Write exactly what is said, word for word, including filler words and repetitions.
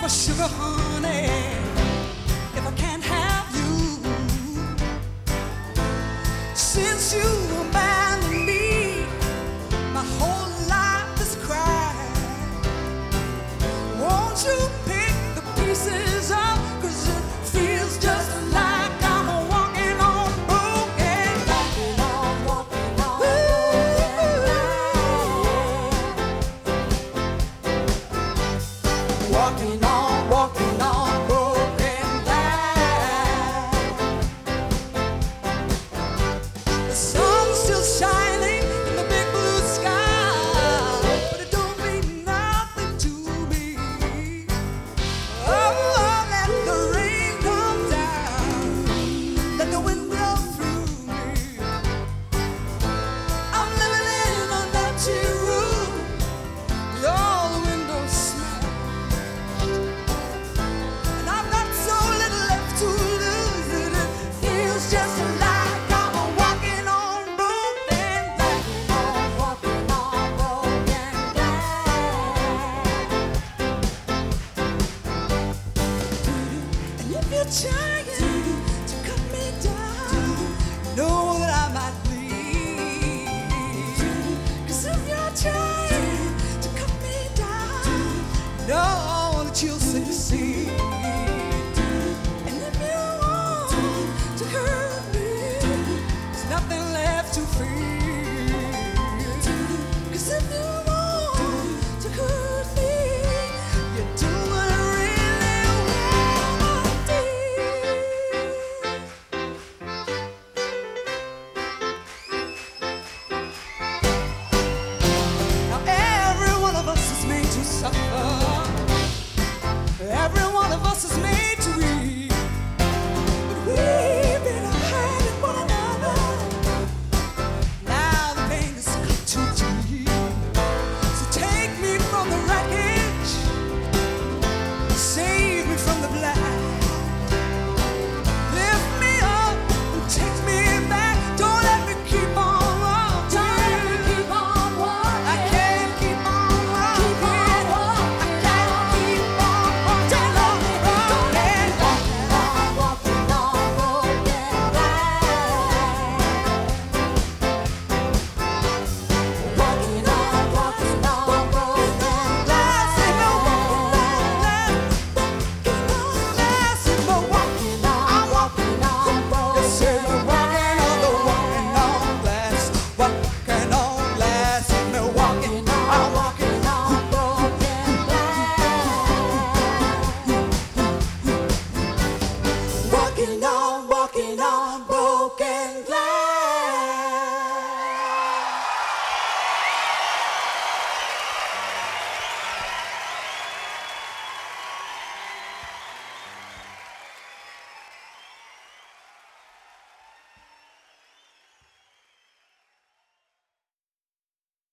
sugar honey, if I can't have you, since you abandoned me, my whole life is crying. Won't you pick the pieces up, 'cause it feels just like I'm walking on broken glass. Walking on, walking on, walking on, walking on broken glass. The sun's still shining in the big blue sky, but it don't mean nothing to me. Oh, let the rain come down, let the wind blow through me. I'm living in an empty room with all the windows smashed, and I've got so little left to lose that it feels just like I'm walking on broken glass. Walking on broken glass. And if you're trying to cut me down, know that I might bleed. 'Cause if you're trying to cut me down, know that you'll succeed.